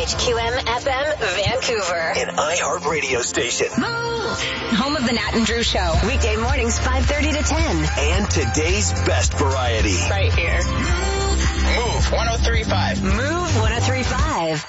CHQM FM Vancouver. An iHeart radio station. Move! Home of the Nat and Drew Show. Weekday mornings 5:30 to 10. And today's best variety. Right here. Move 103.5. Move 103.5.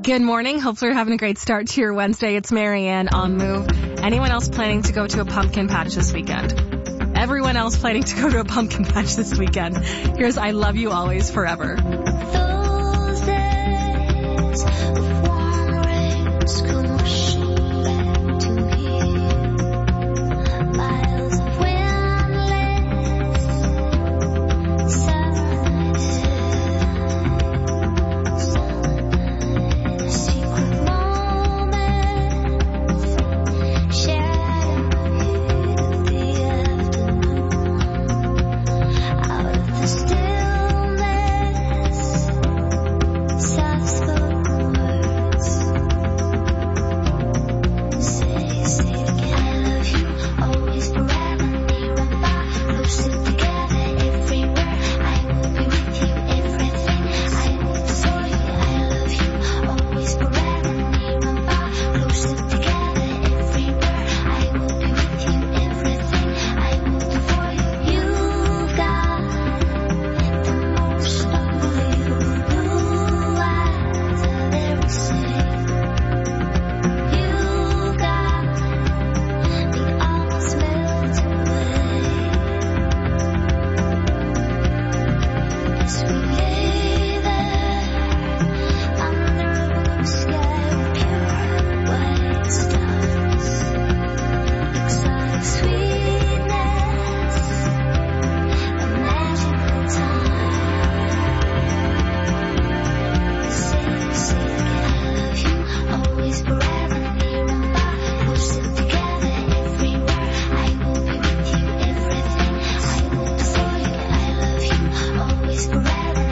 Good morning. Hopefully you're having a great start to your Wednesday. It's Marianne on Move. Anyone else planning to go to a pumpkin patch this weekend? Everyone else planning to go to a pumpkin patch this weekend. Here's I Love You Always Forever. Those days of warm rains come rushing back to me. Miles of windless summer nights, secret moments shared in the heat of the afternoon. Out of the stillness, soft-spoken words say again, I love you, always, forever, near and far, closer together, everywhere. I will be with you, everything. I will do for you. I love you, always, forever, near and far, closer together, everywhere. I will be with you, everything. I will do for you. You've got the most unbelievable blue eyes I've ever seen. You've got me almost melt away as we lay there under a blue sky with pure white stars. Exotic sweetness, a magical time. Say again, I love you, always, forever, near and far, closer together, everywhere. I will be with you, everything. I will do for you. I love you, always, forever,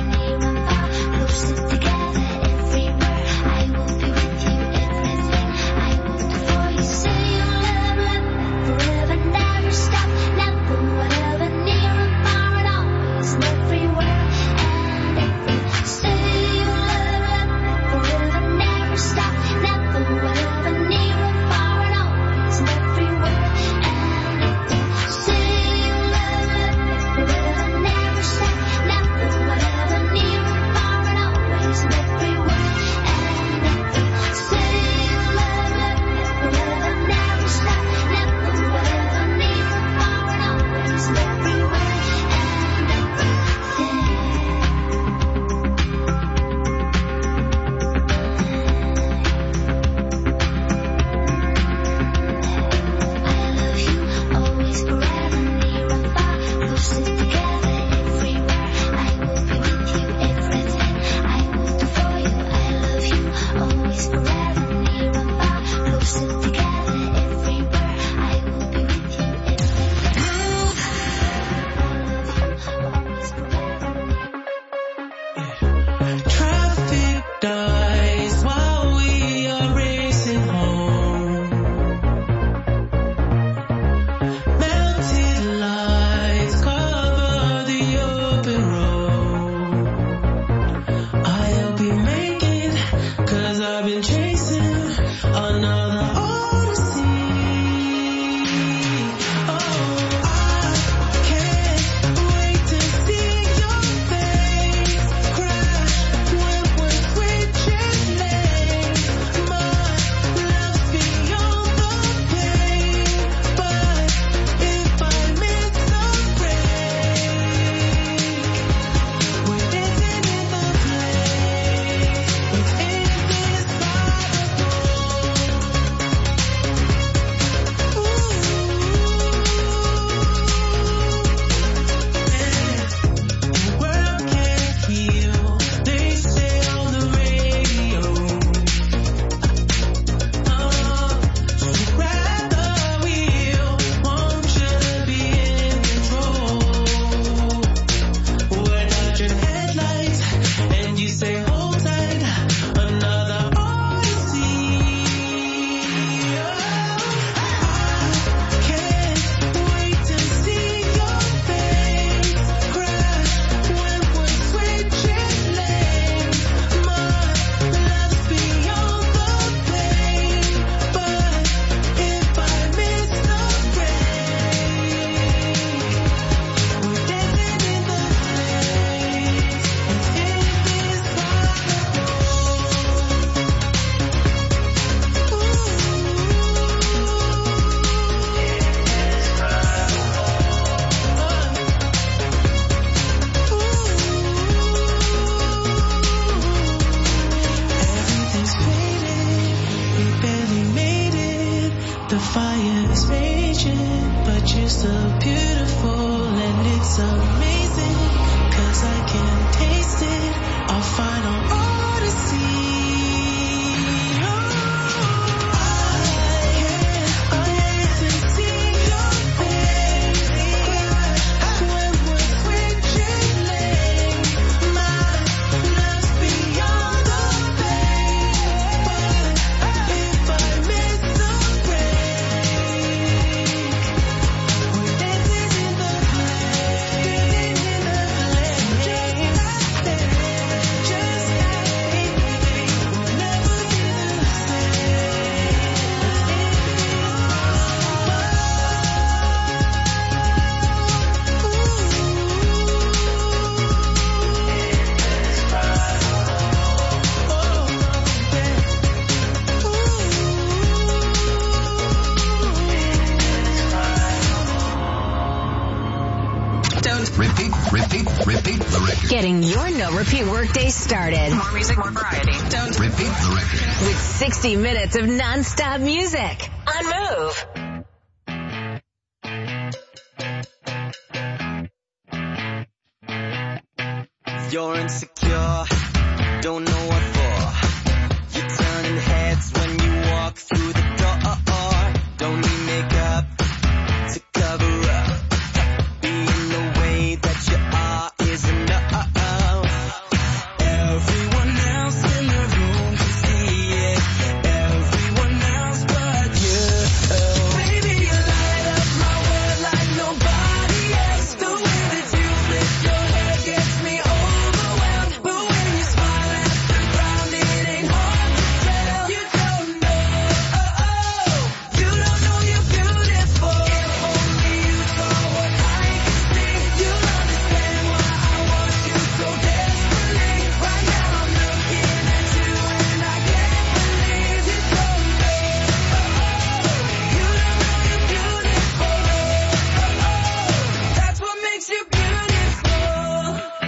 Repeat the record. Getting your no-repeat workday started. More music, more variety. Don't Repeat the record. With 60 minutes of non-stop music on Move. You're insecure, don't know what for. You're turning heads when you walk through the door. Don't need makeup to cover up. Being the way that you are is enough. Everyone else in the room can see it. Everyone else but you. Baby, you light up my world like nobody else. The way that you flip your hair gets me overwhelmed. But when you smile at the ground, it ain't hard to tell. You don't know, you don't know you're beautiful. If only you saw what I can see, you'll understand why I want you so desperately. Right now I'm looking at you and I can't believe you don't know, you don't know you're beautiful. That's what makes you beautiful.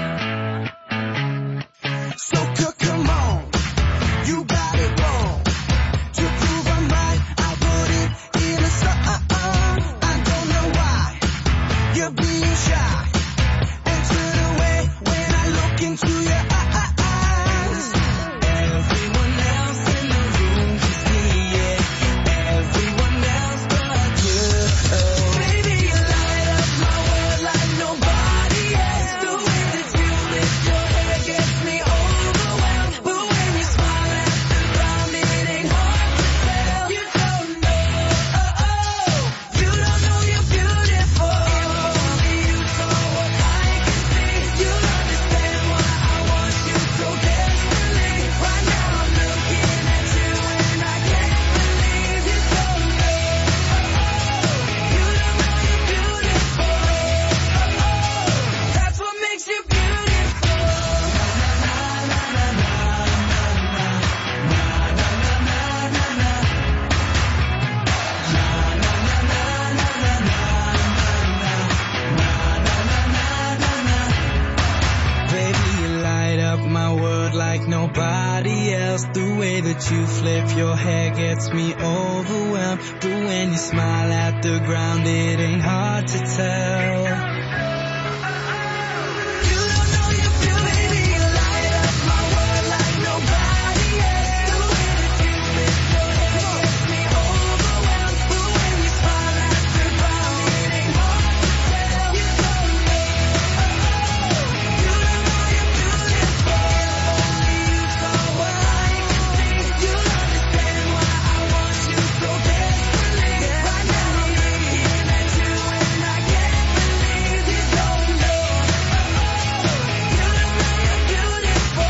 So come on, you got it wrong. To prove I'm right, I put it in a song. I don't know why you're being shy and turn away when I look into your eyes. Everyone else in the room can see it. Everyone else but you. Baby, you light up my world like nobody else. The way that you lift your hair gets me overwhelmed. But when you smile at the ground, it ain't hard to tell. You don't know, you don't know you're beautiful. If only you saw what I can see, you'll understand why I want you so desperately. Right now I'm looking at you and I can't believe you don't know, you don't know you're beautiful. That's what makes you beautiful. Baby, you light up my world like nobody else. The way that you flip your hair gets me overwhelmed. But when you smile at the ground, it ain't hard to tell. You don't know you're beautiful. Baby, you light up my world like nobody else. The way that you flip your hair gets me overwhelmed. But when you smile at the ground, it ain't hard to tell. You don't know, you don't know you're beautiful. If only you saw what I can see, you'll understand why I want you so desperately. Right now I'm looking at you and I can't believe you don't know, you don't know you're beautiful.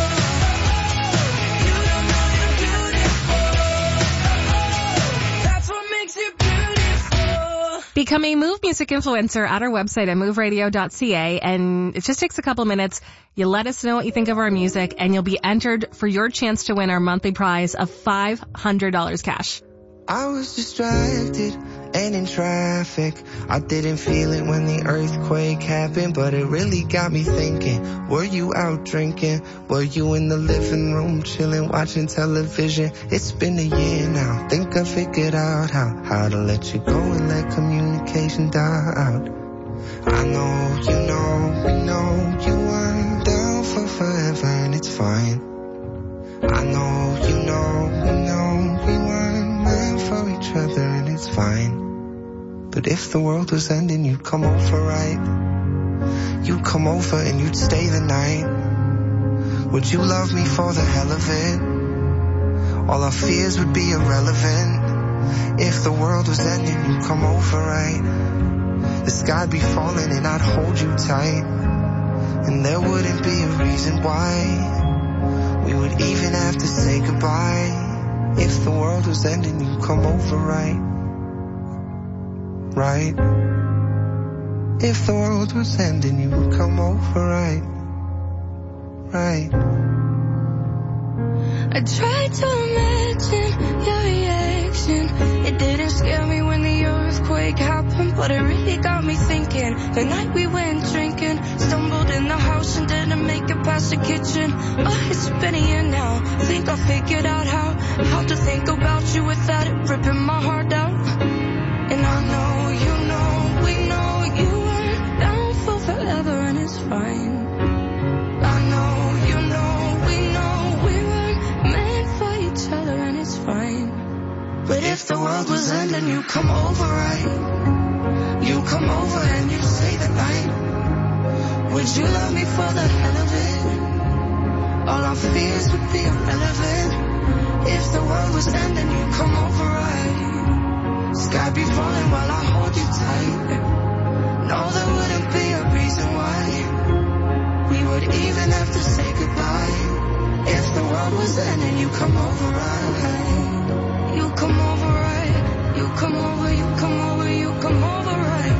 You don't know you're beautiful. That's what makes you beautiful. Become a Move Music influencer at our website at moveradio.ca, and it just takes a couple minutes. You let us know what you think of our music, and you'll be entered for your chance to win our monthly prize of $500 cash. I was distracted and in traffic. I didn't feel it when the earthquake happened, but it really got me thinking. Were you out drinking? Were you in the living room chilling, watching television? It's been a year now. Think I figured out how to let you go and let communication die out. I know, you know, we know you weren't down for forever and it's fine. I know, you know, we know we weren't meant for each other and it's fine. But if the world was ending, you'd come over, right? You'd come over and you'd stay the night. Would you love me for the hell of it? All our fears would be irrelevant. If the world was ending, you'd come over, right? The sky'd be falling and I'd hold you tight. And there wouldn't be a reason why we would even have to say goodbye. If the world was ending, you'd come over, right? Right? If the world was ending, you would come over, right? Right? I tried to imagine your reaction. It didn't scare me when the earthquake happened, but it really got me thinking. The night we went drinking, stumbled in in the house and didn't make it past the kitchen. It's been a year now. Think I figured out how to think about you without it ripping my heart out. And I know, you know, we know you weren't down for forever and it's fine. I know, you know, we weren't meant for each other and it's fine. But if the world was ending, you come over, right? You come over and you stay the night. Would you love me for the hell of it? All our fears would be irrelevant. If the world was ending, you come over, right? Sky be falling while I hold you tight. No, there wouldn't be a reason why we would even have to say goodbye. If the world was ending, you come over, right? You come over, right? You come over, you come over, you come over, right?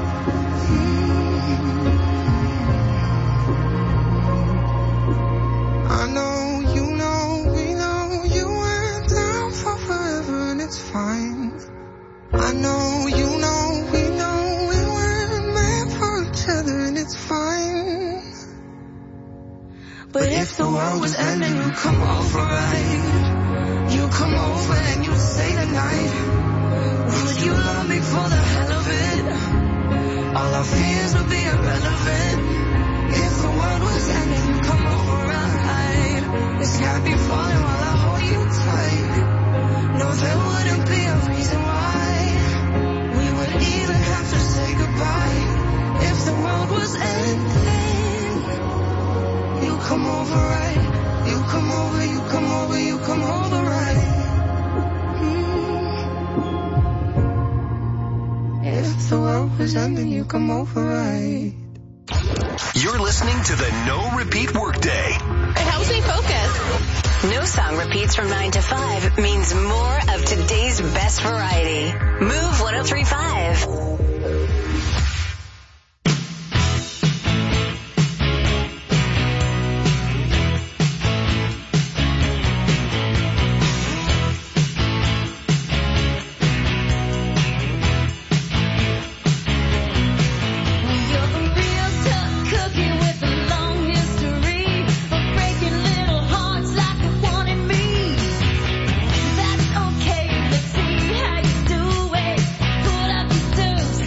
I know, you know, we know you went down for forever and it's fine. I know, you know, we weren't meant for each other and it's fine. But if the world was ending, you come over, right? You come over and you stay the night. Would you love me for the hell of it? All our fears would be irrelevant. If the world was ending, you come over, right? The sky be falling while I hold you tight. No, there wouldn't be a reason why we would even have to say goodbye. If the world was ending, you come over, right? You come over, you come over, you come over, right? If the world was ending, you come over, right? You're listening to the No Repeat Workday. It helps me focus. No song repeats from 9 to 5 means more of today's best variety. Move 103.5. That's okay, let's see how you do it. Pull up your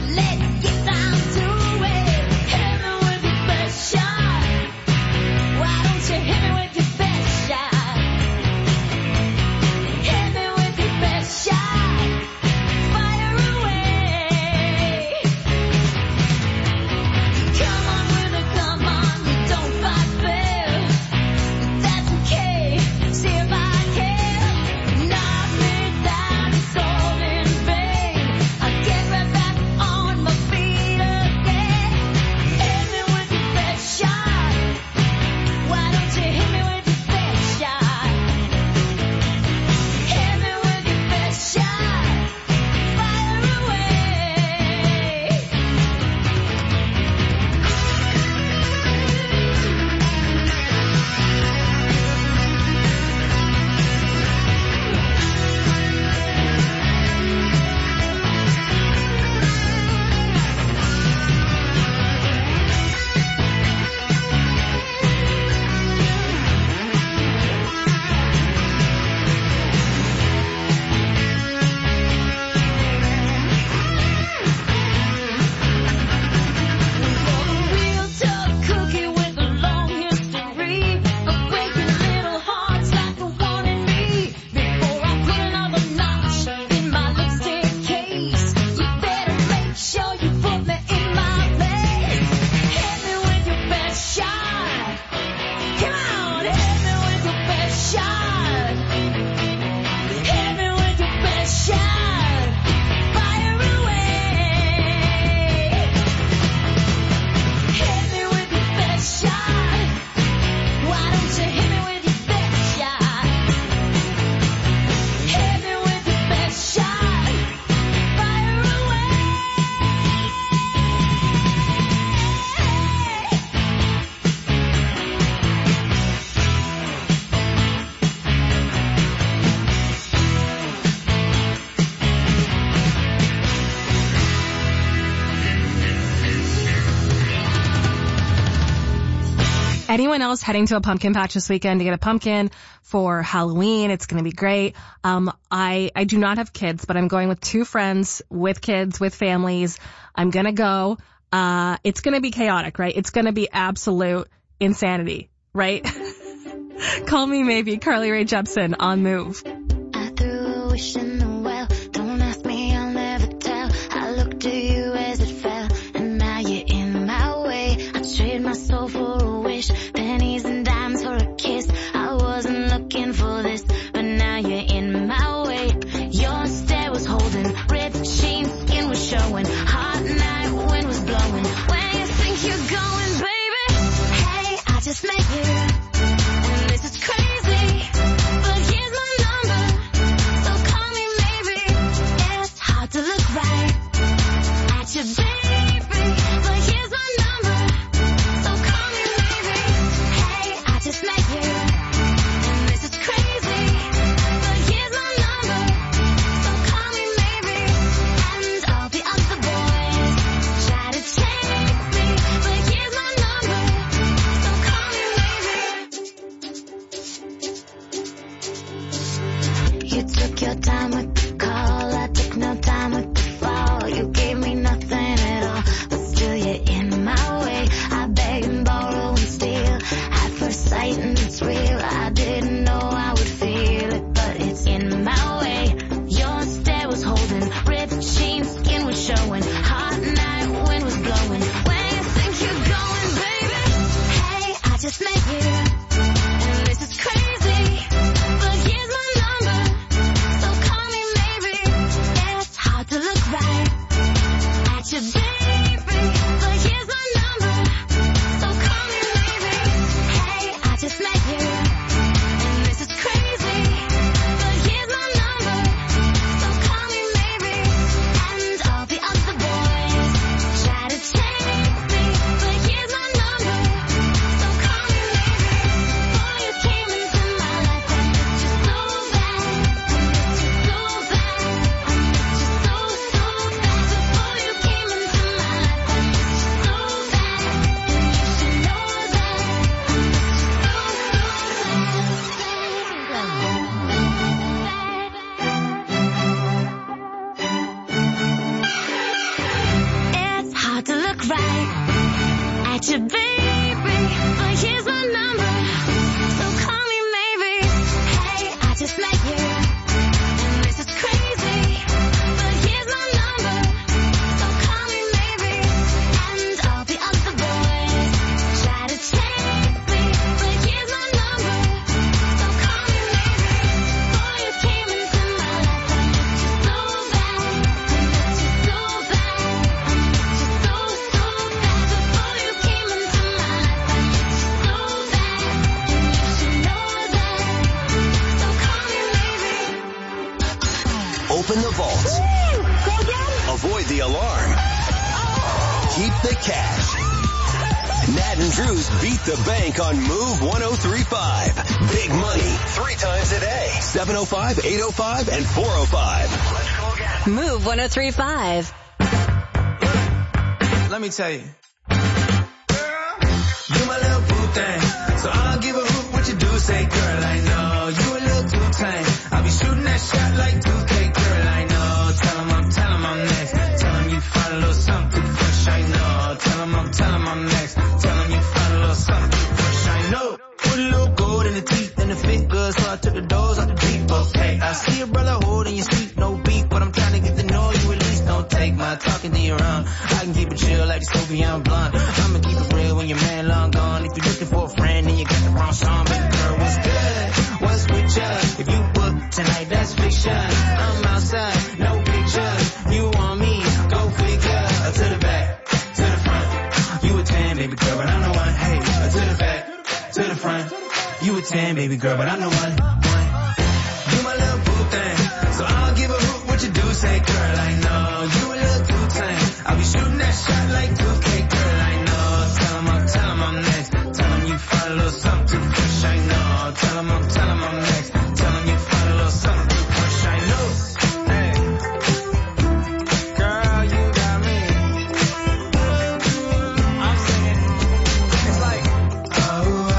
Anyone else heading to a pumpkin patch this weekend to get a pumpkin for Halloween? It's going to be great. I do not have kids, but I'm going with 2 friends with kids, with families. I'm going to go. It's going to be chaotic, right? It's going to be absolute insanity, right? Call me maybe. Carly Rae Jepsen on Move. I threw a wish in the well. Don't ask me, I'll never tell. I looked to you as it fell, and now you're in my way. I trade my soul for a wish, pennies and dimes for a kiss. I wasn't looking for this, but now you're in my way. Your stare was holding, red chain skin was showing, hot night wind was blowing. Where you think you're going, baby? Hey, I just met you. This is crazy, but here's my number, so call me maybe. It's hard to look right at you, baby, but here's my number, so call me maybe. Hey, I just met you, and this is crazy, but here's my number, so call me maybe. And all the other boys try to take me, but here's my number, so call me maybe. You took your time with the call, I took no time with the fall. You gave me nothing at all, but still you're in my way. I beg and borrow and steal, at first sight and it's real. I didn't know I would feel it, but it's in my way. Your stare was holding, ripped jeans, skin was showing, hot night wind was blowing. Where you think you're going, baby? Hey, I just met you, and this is crazy, but here's my number, so call me maybe. It's hard to look right at you, baby, but here's my number, so call me maybe. Hey, I just met you, and this is crazy, but here's my number, so call me maybe. And all the other boys try to take me, but here's my number, so call me maybe. Boy, you came into my life, I missed you so bad, I missed you so bad, I missed you so bad. Before you came into my life, I missed you so bad, and you should know that I missed you so bad. It's hard to look right at you, baby, but here's my number, so call me maybe. Hey, I just met you, and this is crazy, but here's my number, so call me maybe. And all the other boys try to take me, but here's my number, so call me maybe. Boy, you came into my life, I missed you so bad, I missed you so bad, I missed you so bad. Before you came into my life, I missed you so bad, and you should know that, so call me maybe. Open the vaults. Avoid the alarm. Keep the cash. Nat and Drew's Beat the Bank on Move 103.5. Big money 3 times a day. 705, 805, and 405. Let's go again. Move 103.5. Let me tell you. You my little boo thing, so I'll give a hoot what you do. Say, girl, I know you a little too tame. I'll be shooting that shot like 2K, girl, I know. Tell 'em I'm next. Tell 'em you find a little something fresh, I know. Tell 'em I'm next. Tell 'em you find a little something fresh, I know. Put a little gold in the teeth and the fit good, so I took the doors out the deep, okay. I see a brother holding your seat, no beef, but I'm trying to get to know you at least. Don't take my talking to your own. I can keep it chill like the Soviet blonde. I'ma keep it real when your man long gone. If you're looking for a friend, then you got the wrong song. Baby girl, what's good? What's with ya? If you book tonight, that's fiction. I'm outside, no pictures. You want me? Go figure. To the back, to the front. You a 10, baby girl, but I'm the one. Hey, to the back, to the front. You a 10, baby girl, but I'm the one. You my little boo thing, so I'll give a hoot what you do. Say, girl, I know you a little too tame. I'll be shooting that shot like 2K, girl, I know. Tell 'em I'm next. Tell 'em you find a little something fresh, I know. Tell 'em I'm next. Tell 'em you find a little something fresh, I know. Hey, girl, you got me. I'm singing. It's like, oh.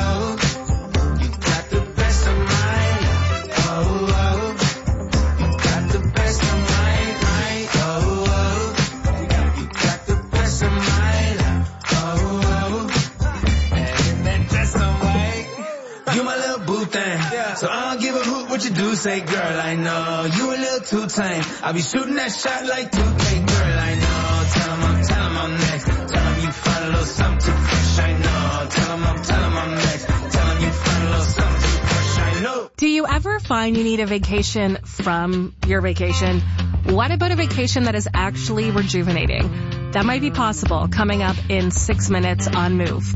what you do, say, girl, I know you a little too tame. I'll be shooting that shot like 2K, girl, I know. Tell 'em I'm next. Tell 'em you find a little something too fresh, I know. Tell 'em I'm next. Tell 'em you find a little something too fresh, I know. Do you ever find you need a vacation from your vacation? What about a vacation that is actually rejuvenating? That might be possible coming up in 6 minutes on Move.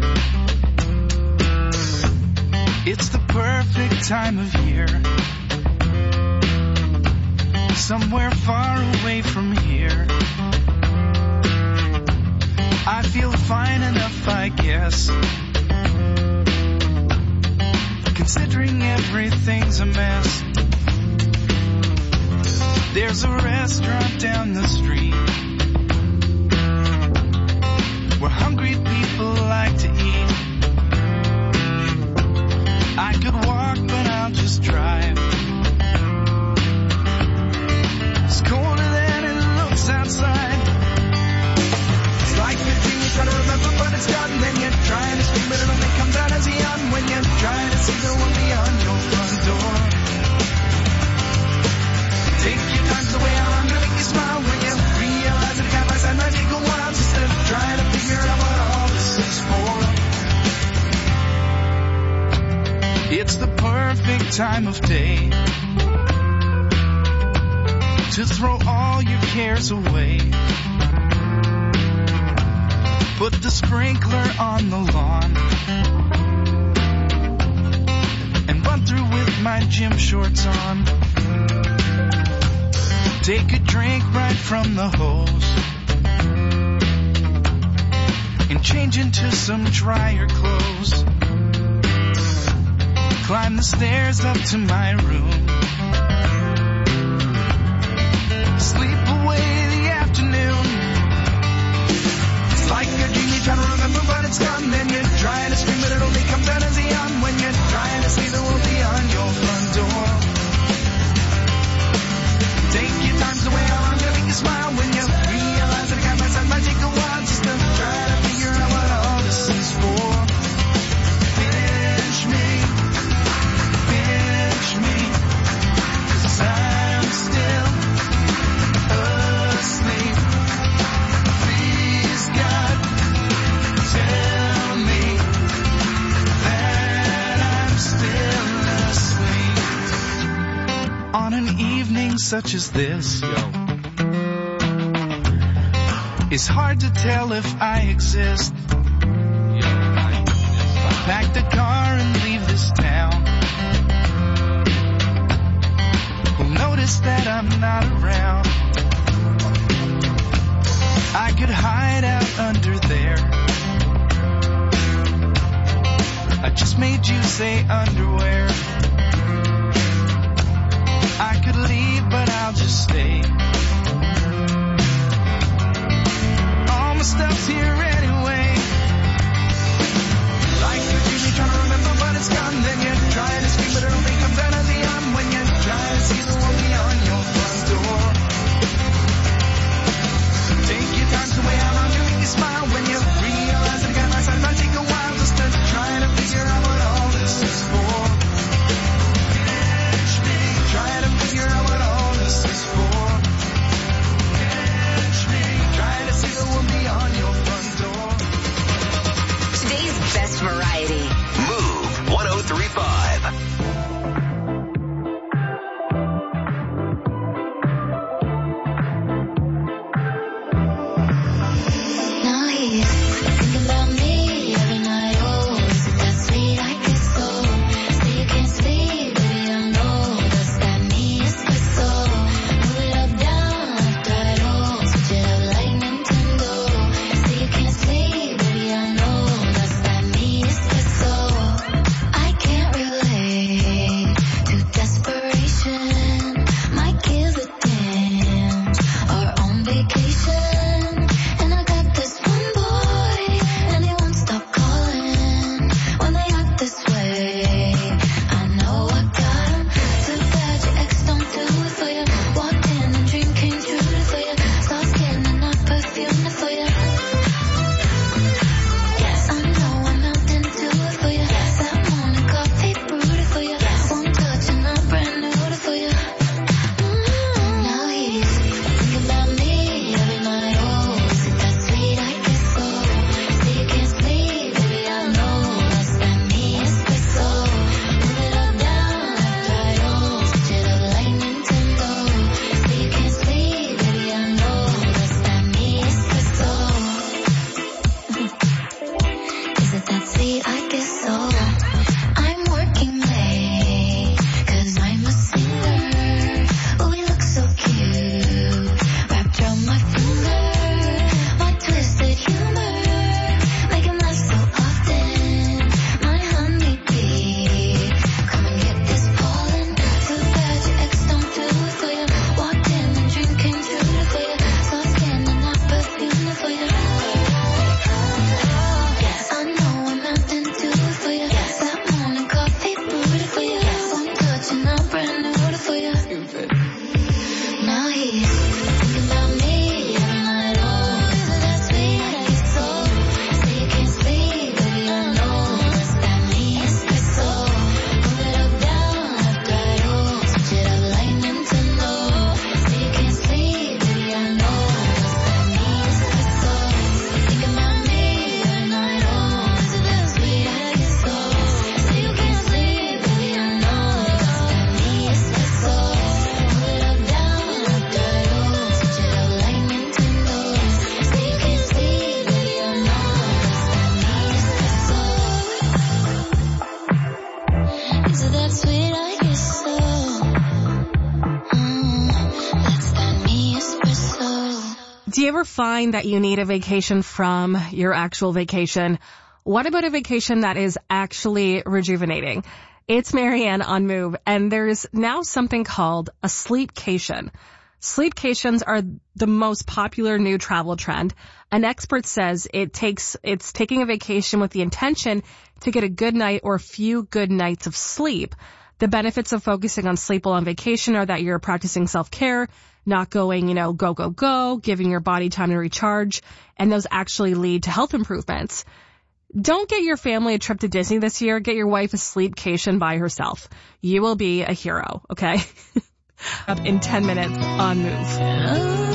It's the perfect time of year. Somewhere far away from here. I feel fine enough, I guess. Considering everything's a mess. There's a restaurant down the street where hungry people like to eat. I could walk, but I'll just drive. It's colder than it looks outside. It's like a dream you try to remember, but it's gone. Then you're trying to scream, but it only comes out as a yawn when you're trying to see the one beyond your front door. Take your time the way I'm gonna make you smile when you realize that it can't pass that magical wild. Instead of trying to figure out what all this is for. It's the perfect time of day to throw all your cares away. Put the sprinkler on the lawn and run through with my gym shorts on. Take a drink right from the hose and change into some drier clothes. Climb the stairs up to my room. Sleep away the afternoon. It's like a dream you're trying to remember, but it's gone. Then you're trying to scream, but it only comes out as a yawn when you're trying to see the world beyond your front door. Take your time the way I'm gonna make you smile when you realize that I got myself magical wild just to try to figure out what all this is for. Finish me. 'Cause I'm still asleep. Please, God, tell me that I'm still asleep. On an evening such as this, it's hard to tell if I exist. Pack the car and leave this town. Notice that I'm not around. I could hide out under there. I just made you say underwear. I could leave, but I'll just stay. All my stuff's here anyway. Like you're really trying to remember, but it's gone. Then you're trying to scream, but it only comes out of the arm when you're trying to see the world beyond your front door. Take your time to way how long you make you smile when you realize that it got myself might take a while just to try to figure out what all this is for. Catch me, try to figure out what all this is for. Catch me, try to see the world beyond your front door. ever find that you need a vacation from your actual vacation? What about a vacation that is actually rejuvenating? It's Marianne on Move, and there's now something called a sleepcation. Sleepcations are the most popular new travel trend. An expert says it's taking a vacation with the intention to get a good night or a few good nights of sleep. The benefits of focusing on sleep while on vacation are that you're practicing self-care, not going, go, go, go, giving your body time to recharge, and those actually lead to health improvements. Don't get your family a trip to Disney this year. Get your wife a sleepcation by herself. You will be a hero, okay? Up in 10 minutes on Move.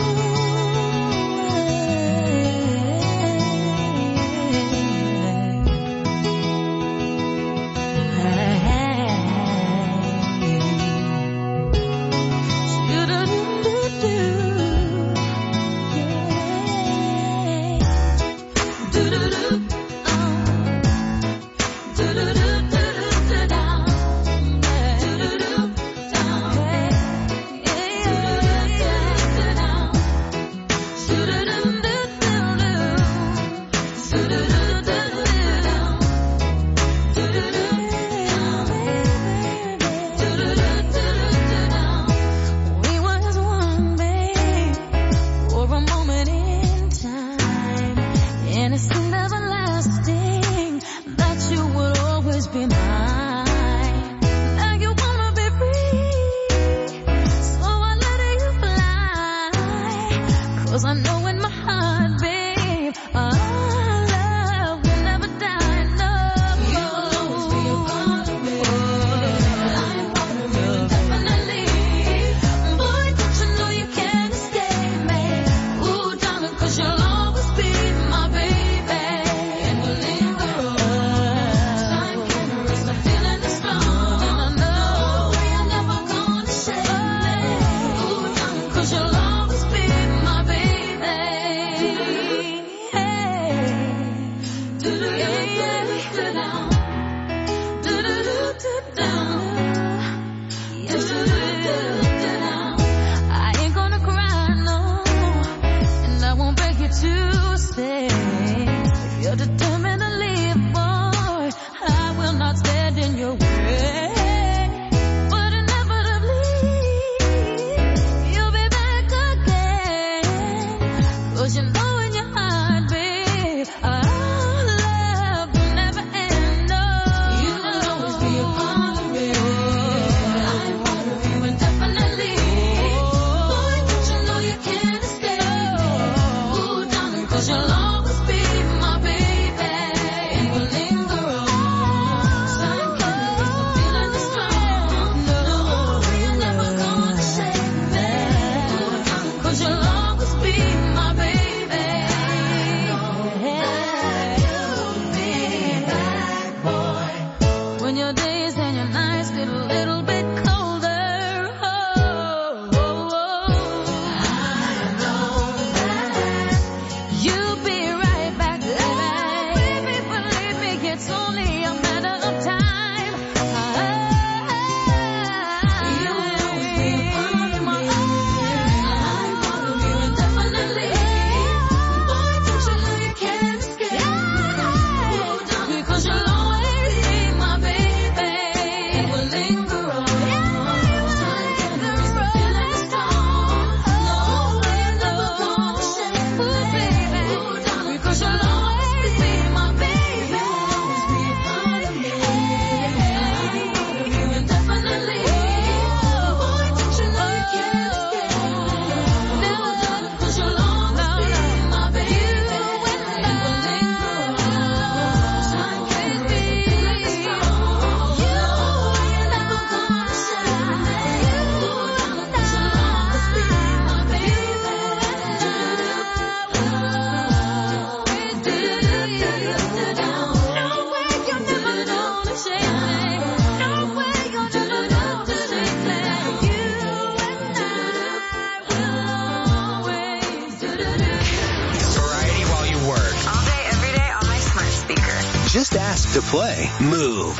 Just ask to play Move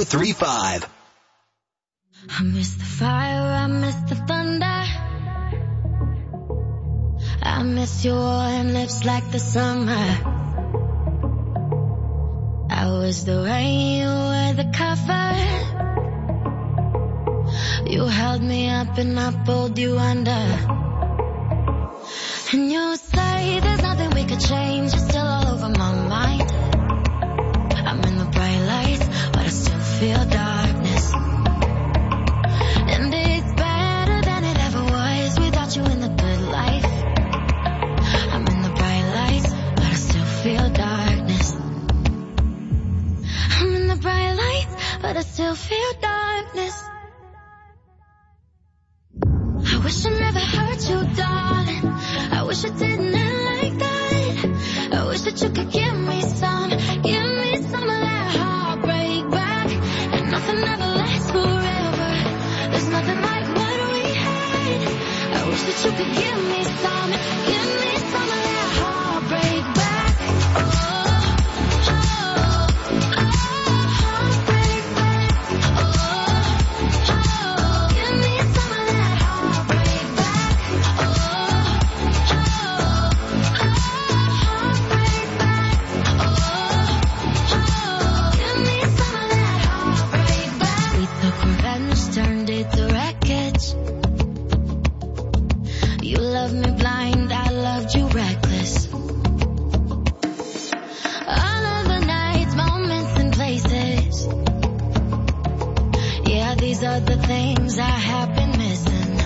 103.5. I miss the fire, I miss the thunder. I miss your warm lips like the summer. I was the rain, you were the cover. You held me up and I pulled you under. And you say there's nothing we could change. You're still all over my mind. I'm in the bright lights, but I still feel darkness. And it's better than it ever was without you in the good life. I'm in the bright lights, but I still feel darkness. I'm in the bright lights, but I still feel darkness. I wish I never hurt you, darling. I wish I didn't end like that. I wish that you could give me some of that heartbreak back. And nothing ever lasts forever. There's nothing like what we had. I wish that you could give me some of that heartbreak back. Heartbreak back. Give me some of that heartbreak back. Heartbreak back. Give me some of that heartbreak back. We took revenge, turned it to wreckage. You loved me blind, I loved you reckless. All of the nights, moments and places. Yeah, these are the things I have been missing.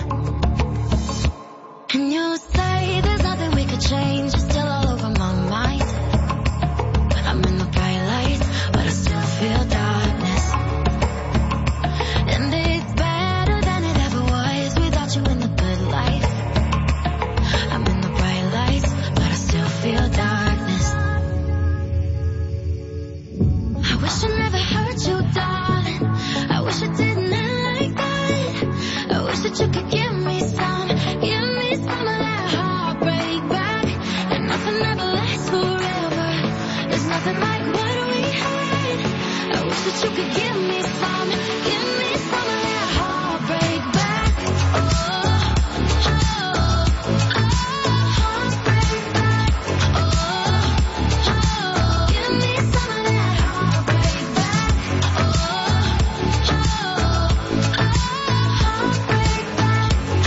And you say there's nothing we could change. You're still all over my mind. I'm in the bright lights, but I still feel darkness. And it's better than it ever was without you in the good life. I'm in the bright lights, but I still feel darkness. I wish I never hurt you, darling. I wish I didn't end like that. I wish that you could give me some of that heartbreak back. And nothing ever lasts forever. There's nothing like what we had. I wish that you could give me some of that heartbreak back. Heartbreak back. Give me some of that heartbreak back. Heartbreak back.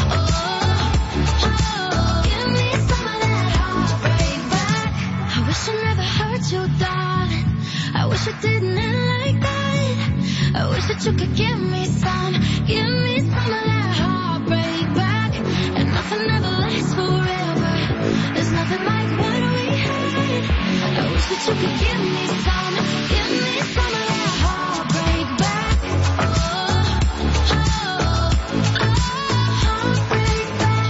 Give me some of that heartbreak back. I wish I never hurt you, darling. I wish I didn't end like that. I wish that you could give me some of that heartbreak back. And nothing ever lasts forever. There's nothing like what we had. I wish that you could give me some of that heartbreak back. Heartbreak back.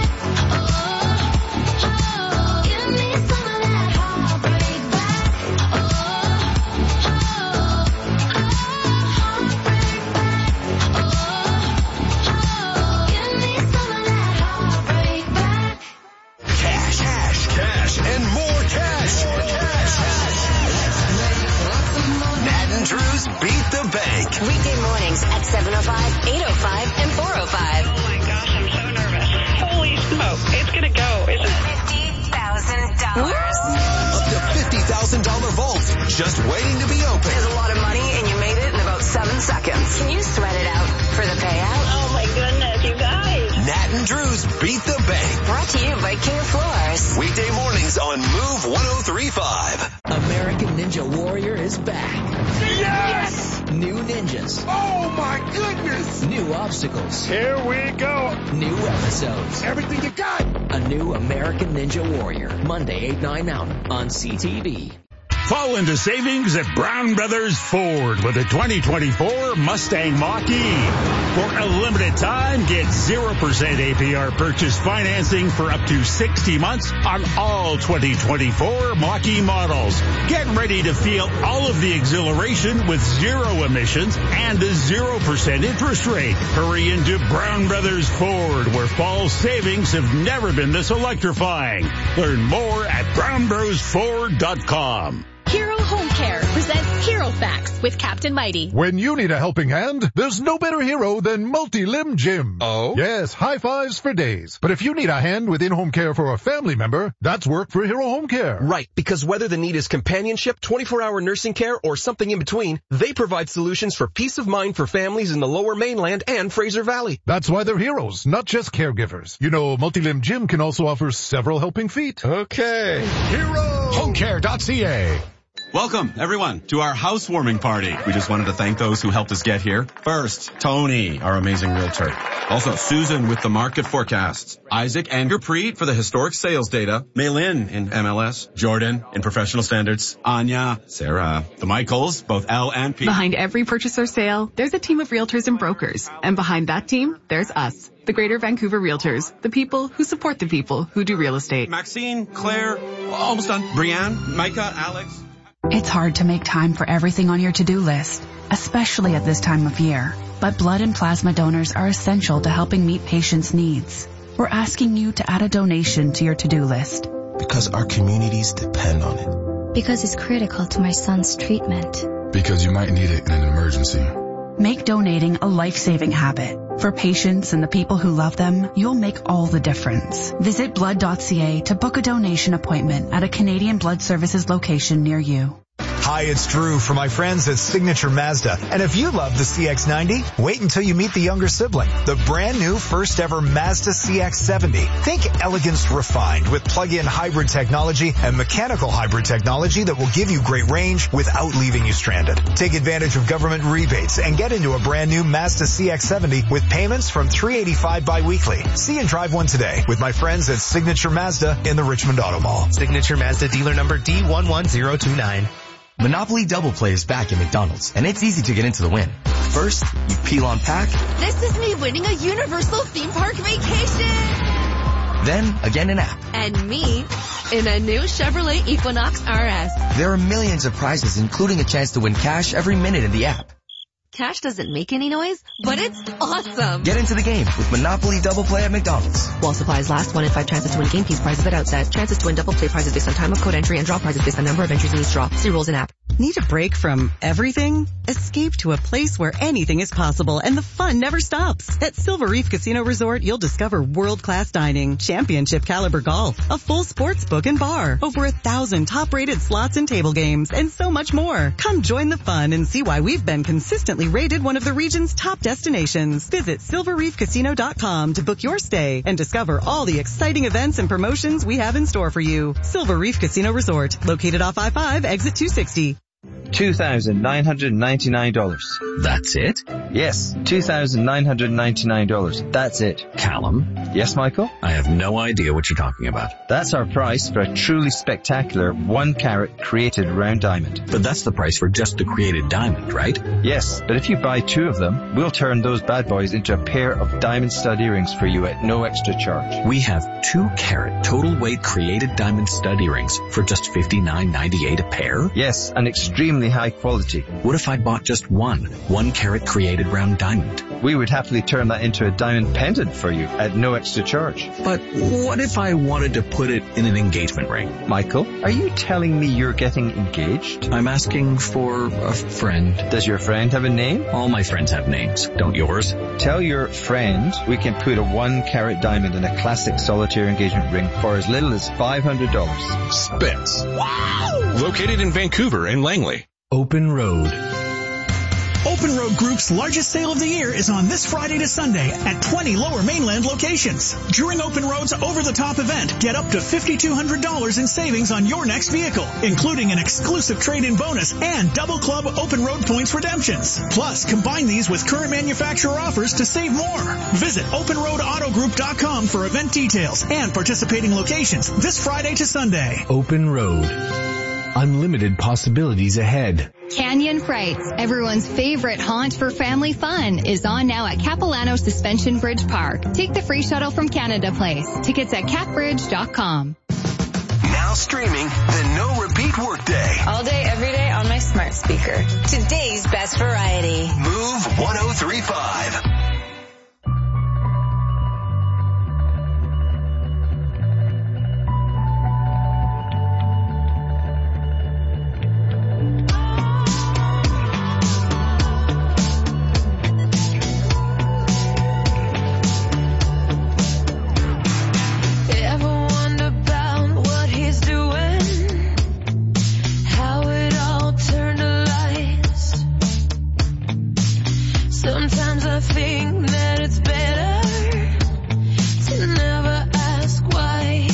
Give me some of that heartbreak back. Heartbreak back. Give me some of that heartbreak back. Cash, and more cash. Nat and Drew's Beat the Bank. Weekday mornings at 7:05, 8:05, and 4:05. Oh my gosh, I'm so nervous. Holy smoke. It's gonna go, isn't it? $50,000. Up to $50,000 vaults just waiting to be opened. There's a lot of money, and you made it in about 7 seconds. Can you sweat it out for the payout? Oh my goodness, you guys. Nat and Drew's Beat the Bank. Brought to you by King of Floors. Weekday mornings on Move 103.5. American Ninja Warrior is back. Yes! New ninjas, Oh my goodness! new obstacles, Here we go. new episodes. Everything you got. A new American Ninja Warrior, Monday 8/9 Mountain on CTV. Fall into savings at Brown Brothers Ford with the 2024 Mustang Mach-E. For a limited time, get 0% APR purchase financing for up to 60 months on all 2024 Mach-E models. Get ready to feel all of the exhilaration with zero emissions and a 0% interest rate. Hurry into Brown Brothers Ford, where fall savings have never been this electrifying. Learn more at brownbrosford.com. Hero Home Care presents Hero Facts with Captain Mighty. When you need a helping hand, there's no better hero than Multi-Limb Jim. Oh? Yes, high fives for days. But if you need a hand with in-home care for a family member, that's work for Hero Home Care. Right, because whether the need is companionship, 24-hour nursing care, or something in between, they provide solutions for peace of mind for families in the Lower Mainland and Fraser Valley. That's why they're heroes, not just caregivers. You know, Multi-Limb Jim can also offer several helping feet. Okay. Hero! Homecare.ca. Welcome, everyone, to our housewarming party. We just wanted to thank those who helped us get here. First, Tony, our amazing realtor. Also, Susan with the market forecasts. Isaac and Gurpreet for the historic sales data. Maylin in MLS. Jordan in professional standards. Anya, Sarah, the Michaels, both L and P. Behind every purchase or sale, there's a team of realtors and brokers. And behind that team, there's us, the Greater Vancouver Realtors, the people who support the people who do real estate. Maxine, Claire, almost done. Brianne, Micah, Alex. It's hard to make time for everything on your to-do list, especially at this time of year. But blood and plasma donors are essential to helping meet patients' needs. We're asking you to add a donation to your to-do list. Because our communities depend on it. Because it's critical to my son's treatment. Because you might need it in an emergency. Make donating a life-saving habit. For patients and the people who love them, you'll make all the difference. Visit blood.ca to book a donation appointment at a Canadian Blood Services location near you. Hi, it's Drew from my friends at Signature Mazda. And if you love the CX-90, wait until you meet the younger sibling, the brand new first ever Mazda CX-70. Think elegance refined with plug-in hybrid technology and mechanical hybrid technology that will give you great range without leaving you stranded. Take advantage of government rebates and get into a brand new Mazda CX-70 with payments from $385 bi-weekly. See and drive one today with my friends at Signature Mazda in the Richmond Auto Mall. Signature Mazda dealer number D11029. Monopoly Double Play is back at McDonald's, and it's easy to get into the win. First, you peel on pack. This is me winning a Universal theme park vacation. Then, again in app. And me in a new Chevrolet Equinox RS. There are millions of prizes, including a chance to win cash every minute in the app. Cash doesn't make any noise, but it's awesome. Get into the game with Monopoly Double Play at McDonald's. While supplies last, 1 in 5 chances to win game piece prizes at outset. Chances to win double play prizes based on time of code entry and draw prizes based on number of entries in each draw. See rules in app. Need a break from everything? Escape to a place where anything is possible and the fun never stops. At Silver Reef Casino Resort, you'll discover world-class dining, championship caliber golf, a full sports book and bar, over 1,000 top-rated slots and table games, and so much more. Come join the fun and see why we've been consistently rated one of the region's top destinations. Visit silverreefcasino.com to book your stay and discover all the exciting events and promotions we have in store for you. Silver Reef Casino Resort, located off I-5, exit 260. $2,999. That's it? Yes, $2,999. That's it. Callum? Yes, Michael? I have no idea what you're talking about. That's our price for a truly spectacular 1-carat created round diamond. But that's the price for just the created diamond, right? Yes, but if you buy 2 of them, we'll turn those bad boys into a pair of diamond stud earrings for you at no extra charge. We have 2-carat total weight created diamond stud earrings for just $59.98 a pair? Yes, and extremely high quality. What if I bought just 1-carat created round diamond? We would happily turn that into a diamond pendant for you at no extra charge. But what if I wanted to put it in an engagement ring? Michael, are you telling me you're getting engaged? I'm asking for a friend. Does your friend have a name? All my friends have names. Don't yours? Tell your friend we can put a 1-carat diamond in a classic solitaire engagement ring for as little as $500. Spence. Wow! Located in Vancouver and Langley. Open Road. Open Road Group's largest sale of the year is on this Friday to Sunday at 20 Lower Mainland locations. During Open Road's over-the-top event, get up to $5,200 in savings on your next vehicle, including an exclusive trade-in bonus and double club Open Road points redemptions. Plus, combine these with current manufacturer offers to save more. Visit OpenRoadAutoGroup.com for event details and participating locations this Friday to Sunday. Open Road. Unlimited possibilities ahead. Canyon Frights, everyone's favorite haunt for family fun, is on now at Capilano Suspension Bridge Park. Take the free shuttle from Canada Place. Tickets at capbridge.com. Now streaming the No Repeat Workday. All day, every day on my smart speaker. Today's best variety. Move 103.5. I think that it's better to never ask why.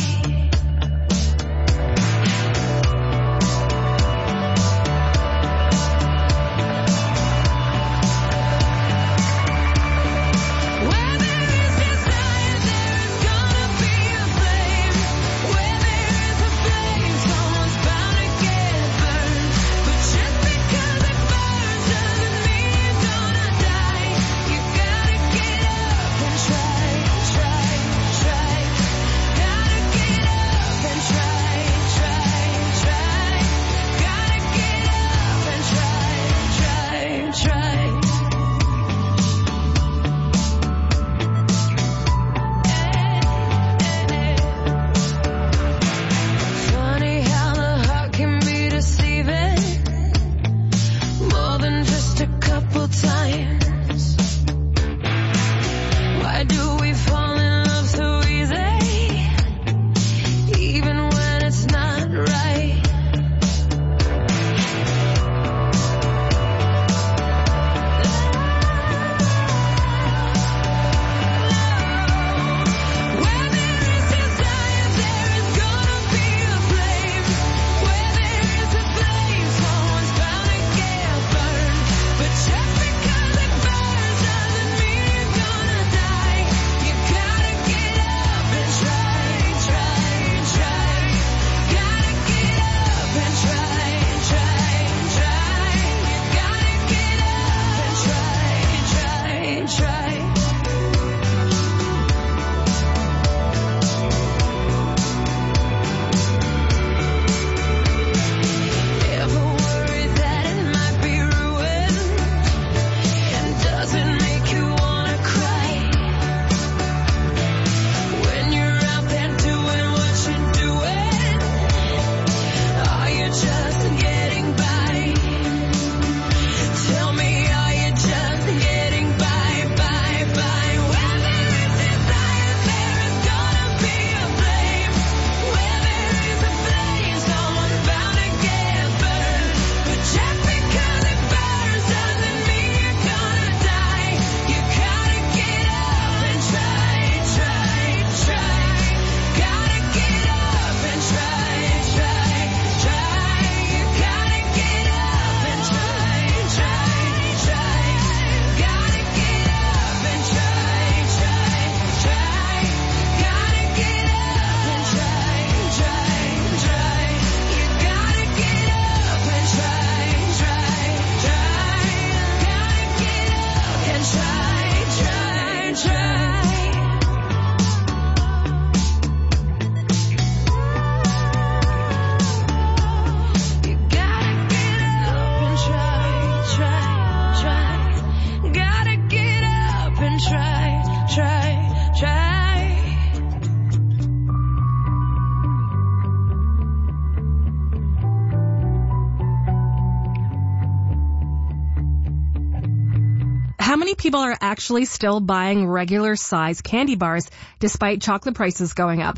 How many people are actually still buying regular size candy bars despite chocolate prices going up?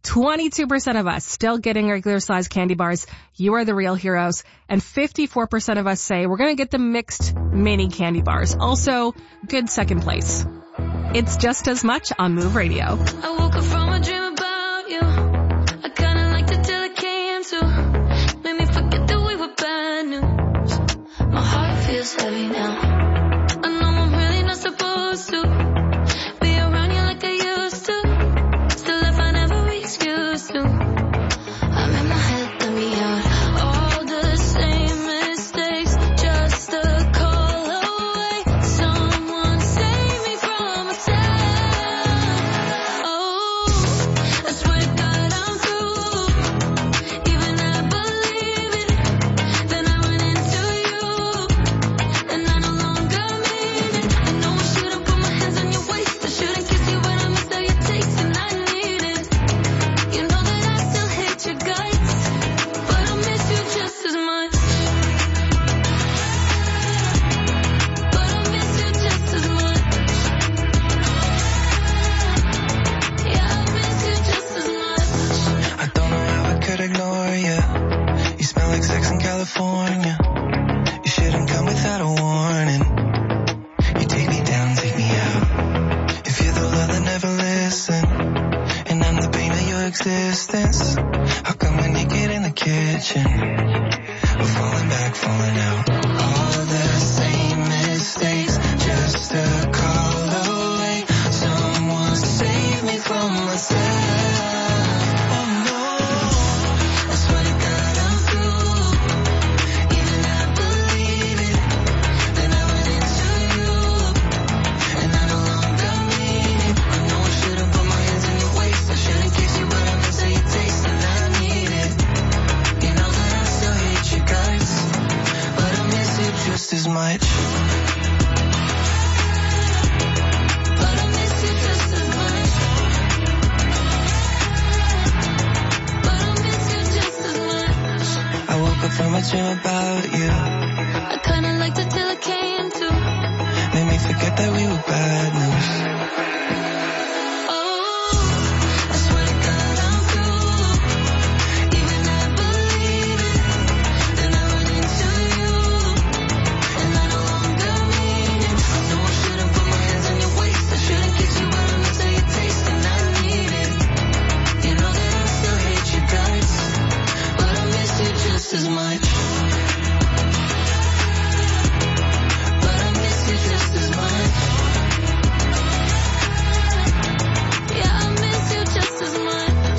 22% of us still getting regular size candy bars. You are the real heroes. And 54% of us say we're going to get the mixed mini candy bars. Also, good second place. It's Just As Much on Move Radio. I woke up from a dream about you. I kinda liked it till it came to. Made me forget that we were bad news. My heart feels heavy now. I know I'm really not supposed to be around you like I used to. Still I find every excuse to. I'm in my head, let me out. All the same mistakes, just a call away. Someone save me from myself. Oh, kitchen. We're falling back, falling out. All the same mistakes, just a call away. Someone save me from myself. Just as much. But I miss you just as much. But I miss you just as much. I woke up from a dream about you. I kinda liked it till it came to. Made me forget that we were bad news. As much. But I miss you just as much. Yeah, I miss you just as much.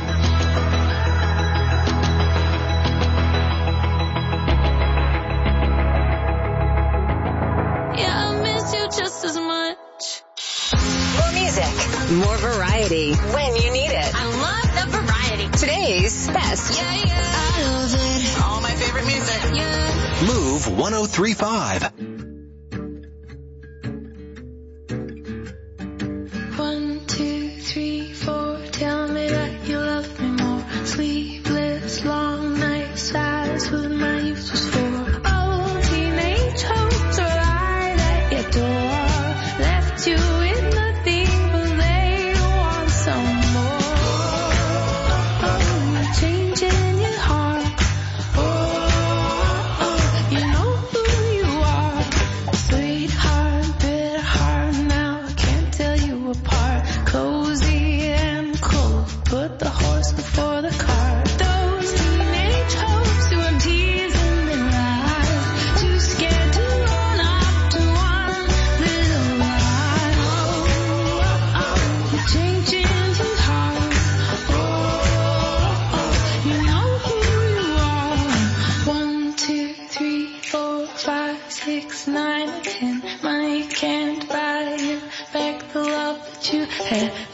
Yeah, I miss you just as much. More music, more variety when you need it. I love the variety. Today's best. Yeah, I love it. All my favorite music. Yeah. Move 103.5. 1, 2, 3, 4. Tell me that you love me more. Sleepless, long nights. That's what my youth was for. Oh, teenage hopes are lied at your door. Left you with nothing, but they want some more. You're changing your heart. You know who you are. Sweetheart, bitter heart. Now I can't tell you apart. Cozy and cold. Put the horse before the cart. Those teenage hopes who are teasing their lies. Too scared to run up to one little lie. You're changing your heart. You know who you are. 1, 2, 3, 4, 5, 6, 9, 10. Money can't buy you back the love that you had.